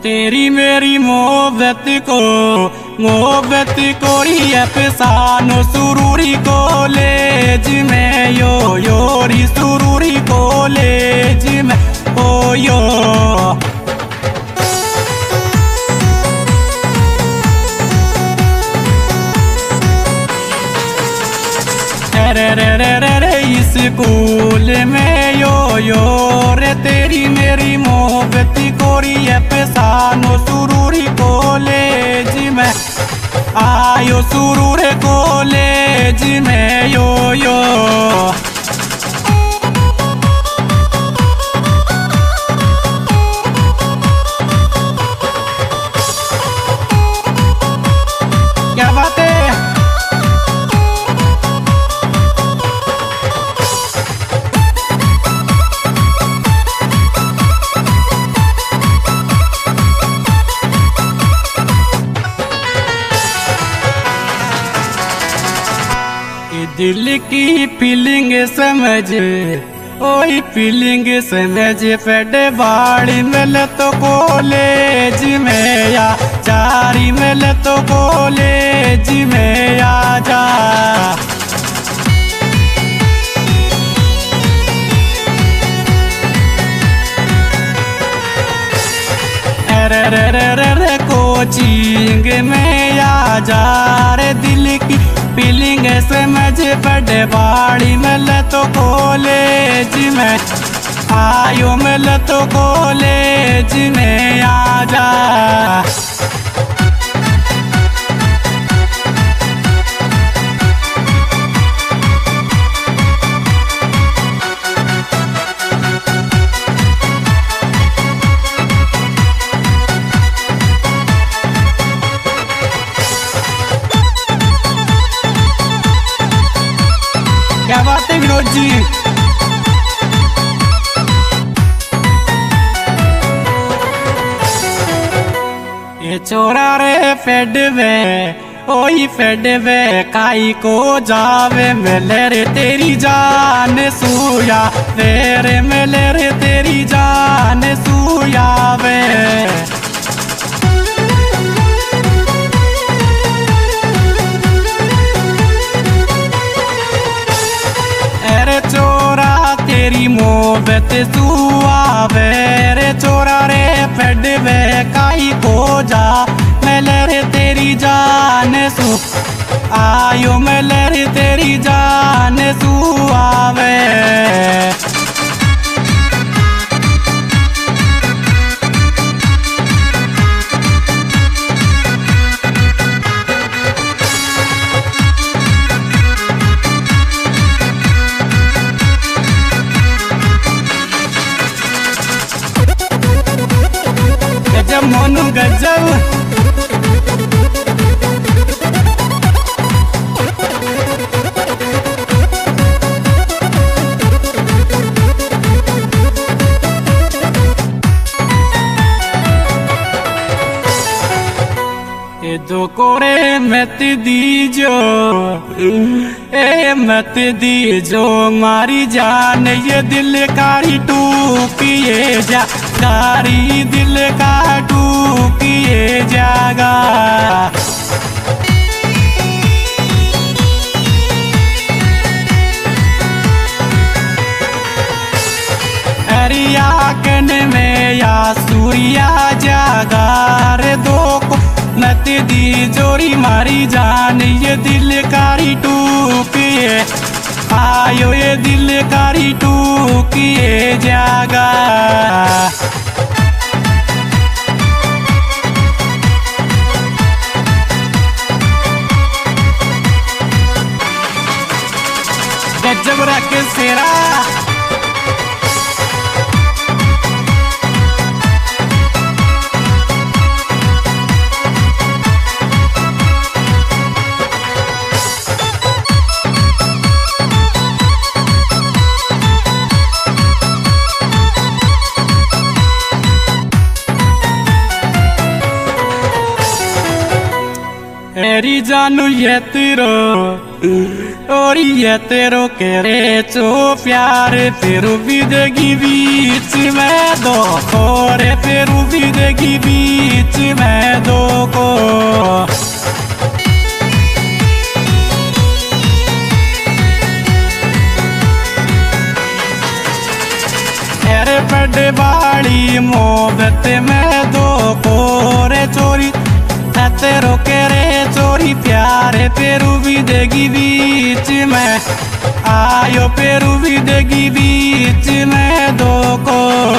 तेरी मेरी मोहब्बत को रिया पेसानो सुरूरी कॉलेज में योरी सुरूरी कॉलेज में ओ यो रे स्कूल में यो रे तेरी मेरी मोहब्बत कोरी पेसानो सुरूरी कॉलेज में आयो सुरूर कॉलेज में यो क्या बात है। दिल की फीलिंग समझ ओही फीलिंग समझ पेडे बाड़ी मिल तो कॉलेज में या चारी मिल तो कॉलेज में आ जा रे कोचिंग में आ जा रे दिल की फीलिंग समझ बड़े बाड़ी मिल तो कॉलेज में आयो मिल तो कॉलेज में आ जा क्या बात है विनोद जी। ये चोरा रे फेडवे ओही फेडवे काई को जावे मिले रे तेरी जान सूया रे मिले रे तेरी जान सूया वे चोरा तेरी मोहब्बत सुआवे रे चोरा रे फेडवे काई को जा मिले रे तेरी जान सु आयो मिले रे तेरी जान सुआवे मोनू गजब ए दो कोरे मत दीजो मत दीजो मारी जान ये दिल कारी टूकिए जा कारी दिल का टूकिए जागा अरिया कन में या सूर्या जागा रे दो को मत दी जोरी मारी जान ये दिल कारी टूकिए आयो ये दिल कारी टूकिए जागा गजब रखे सेरा एरी जानू ये तेरो और ये तेरो करे चो प्यार तेरू विदेगी बीच में दो और तेरू विदेगी बीच में दो को बड़े बाड़ी मोहब्बत में दो कोरे चोरी तेरो करे चोरी प्यारे पेरू भी देगी बीच में आयो पेरू भी देगी बीच में दो को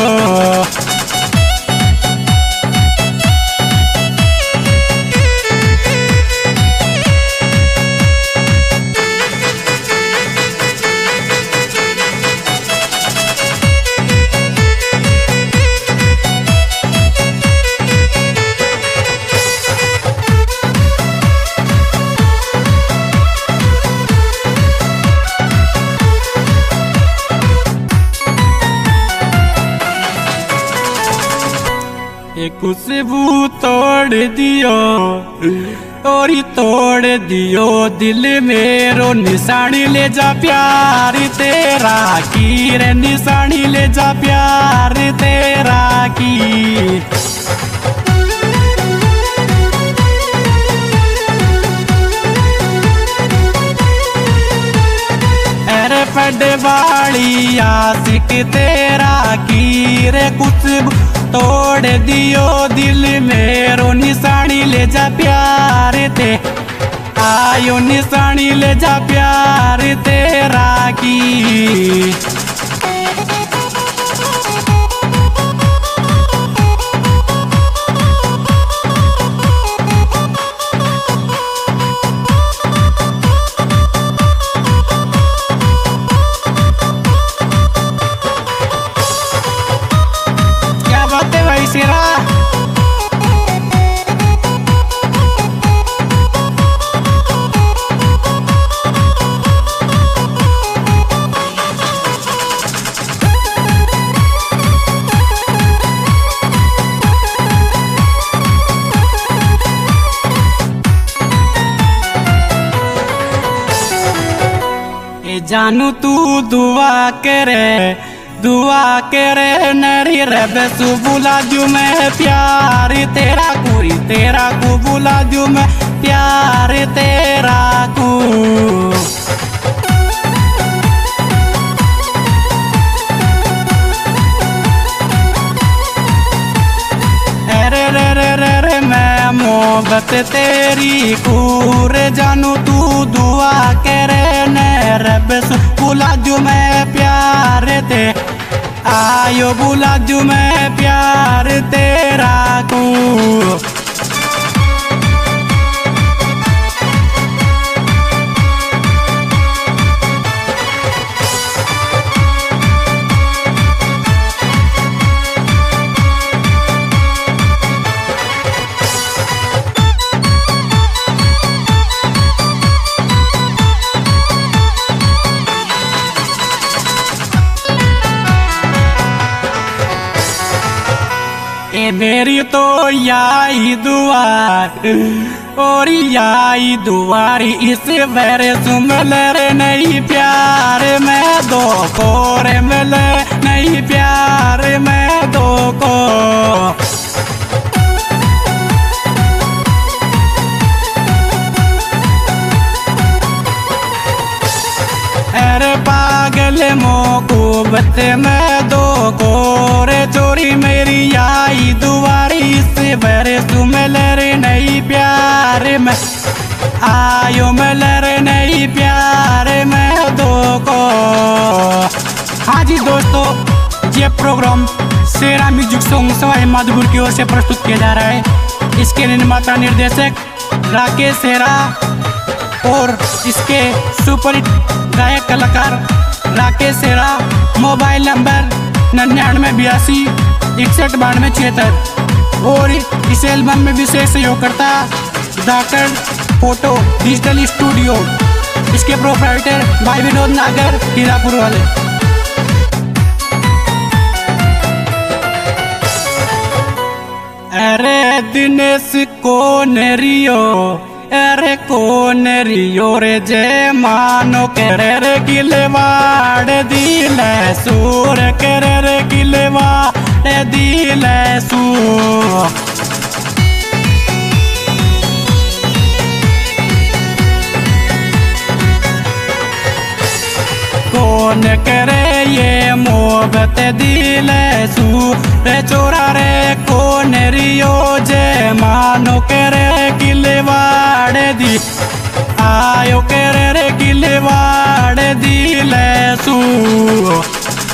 खुशबू तोड़ दियो और तोड़ दियो दिल मेरो निशानी ले जा प्यार तेरा की रे निशानी ले जा प्यार तेरा की अरे पड़े वाली आशिक तेरा की रे खुशबू तोड़ दियो दिल मेरो निशानी ले जा प्यार ते आयो निशानी ले जा प्यार तेरा की क्या बात है भाई सिरा जानू तू दुआ करे नरी रब बुला जू मैं प्यार तेरा पूरी तेरा को बुला जू मैं प्यार तेरा को अरे रे रे रे रे मैं मोहब्बत तेरी कूर जानू तू दुआ करे न रब बुला जू मैं प्यार ते आयो बुला जू मैं प्यार तेरा को मेरी तो याई दुआर और याई दुआरी इस बैर सुमलर नहीं प्यार में दो कोरे मिल नहीं प्यार में दो को अरे पागल मोहब्बत में दो कोरे चोरी मेरी आई दुआरी से बरे सुमलर नहीं प्यार में आयो मलर नहीं प्यार में दो को। हाँ जी दोस्तों, ये program Shera music song Sawai Madhopur की ओर से प्रस्तुत किया जा रहा है। इसके निर्माता निर्देशक राकेश शेरा और इसके सुपरहिट गायक कलाकार राकेश शेरा। मोबाइल नंबर 9982619276 और इस एल्बम में विशेष सहयोगकर्ता धाकड़ फोटो डिजिटल स्टूडियो। इसके प्रोप्राइटर भाई विनोद नागर हीरापुर वाले। अरे दिनेश को नरियो अरे कौन रियो रे जे मानो करे रे गिलवाड़ दिले सूर करे रे गिलवाड़ दिले सूर। कौन करे ये मोहब्बत दिले सूर चोरा रे कौन रियो जे मानो करे गिलवाड़ दी आयो करे रे गिलवाड़ दिले सूर।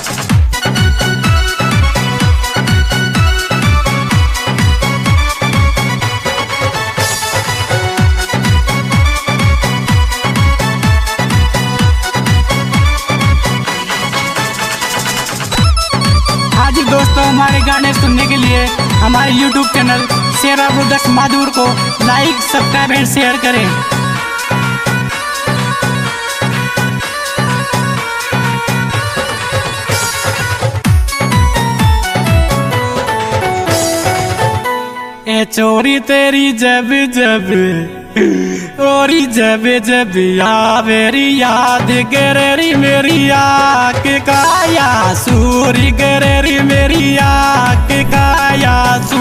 आज दोस्तों हमारे गाने सुनने के लिए हमारे YouTube channel Shera brothers Madhur को लाइक सब्सक्राइब एंड शेयर करें। ए चोरी तेरी जब जब ओरी जब जब आवेरी याद गरेरी मेरी आँख काया सूरी गरेरी मेरी आँख काया सू।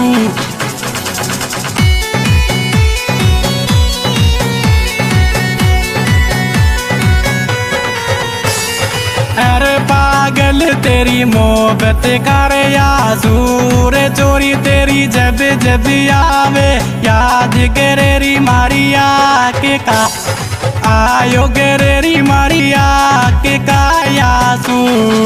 अरे पागल तेरी मोहब्बत कर या सूर चोरी तेरी जब जब आवे याद गरेरी मारिया के का आयो गरेरी मारिया के का यासू।